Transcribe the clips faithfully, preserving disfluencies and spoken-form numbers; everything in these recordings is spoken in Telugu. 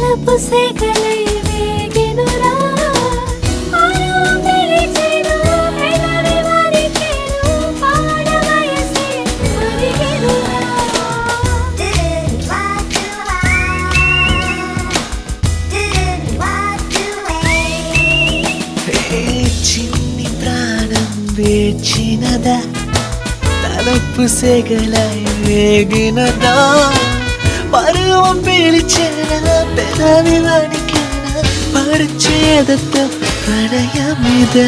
తలపు సెగలై వేగెనురా పరువం పిలిచెను పెదవి వణికెను పాడ వయసే ఒరిగెనురా చిన్ని ప్రాణం వేచినదా తలపు సెగలై వేగినదా పరువం పిలిచెన పెదవి వణికెన పడుచేదతో ప్రణయమిదా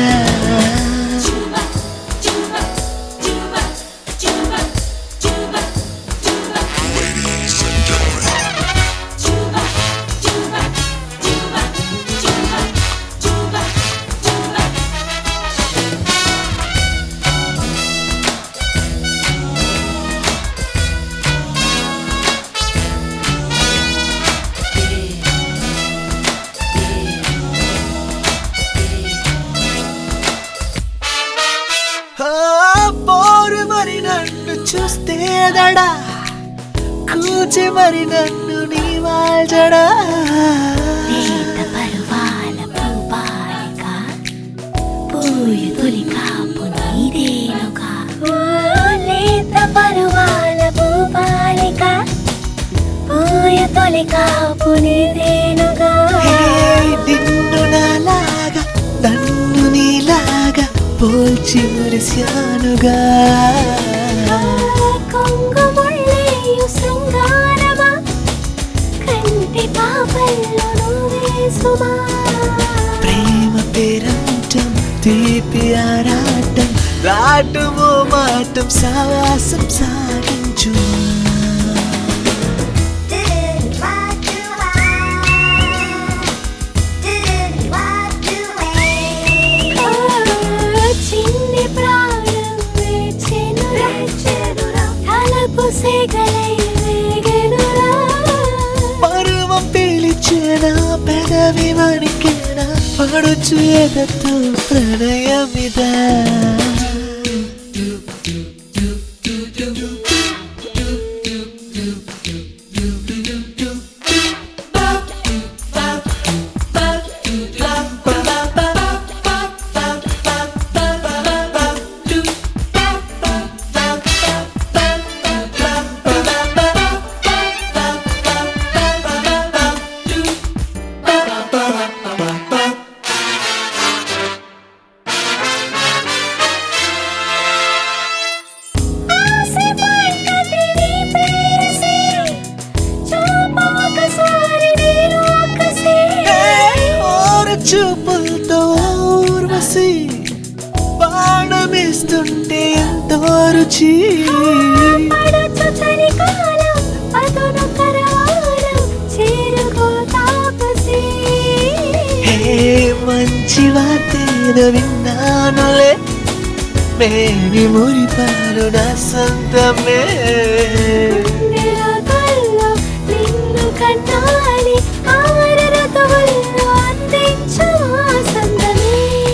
పోరు మరి నన్ను చూస్తే దడా కూచి మరి నన్ను నీ వాల్చడా లేత పరువాల పూబాలిక పూయ తొలి కాపు నీదేనుగా లేత పరువాల పూబాలిక పూయ తొలి కాపు నీదేనుగా నిన్ను నాలాగా నన్ను నీలాగా పోల్చి మురిశానుగా కొంగుముళ్ళేయు శృంగారమా కంటి పాపల్లో నువ్వే సుమా ప్రేమ పేరంటం తీపి ఆరాటం రాటమో మాటం సావాసం సాగించు చిన్ని ప్రాణం వేచెనురా తలపు సెగలై వేగెనురా పరువం పిలిచెన పెదవి వణికెన పడుచు ఎదతో ప్రణయమిదా చూపులతో ఊర్వశి బాణమిస్తుంటే ఎంతో రుచి మంచి వార్తేదో విన్నానులే మేని మురిపాలు నా సొంతమే నిన్ను కన్నాలి ఆరు ఋతువుల్లో అందించు ఆసందమే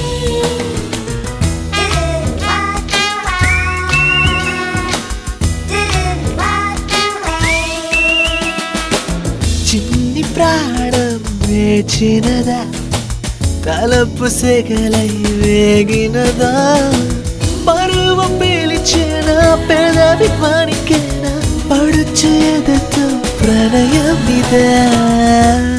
చిన్ని ప్రాణం వేచినదా తలపు సెగలై వేగినదా పరువం పిలిచెన పెదవి వణికెన పడుచేదతో ప్రణయమిదా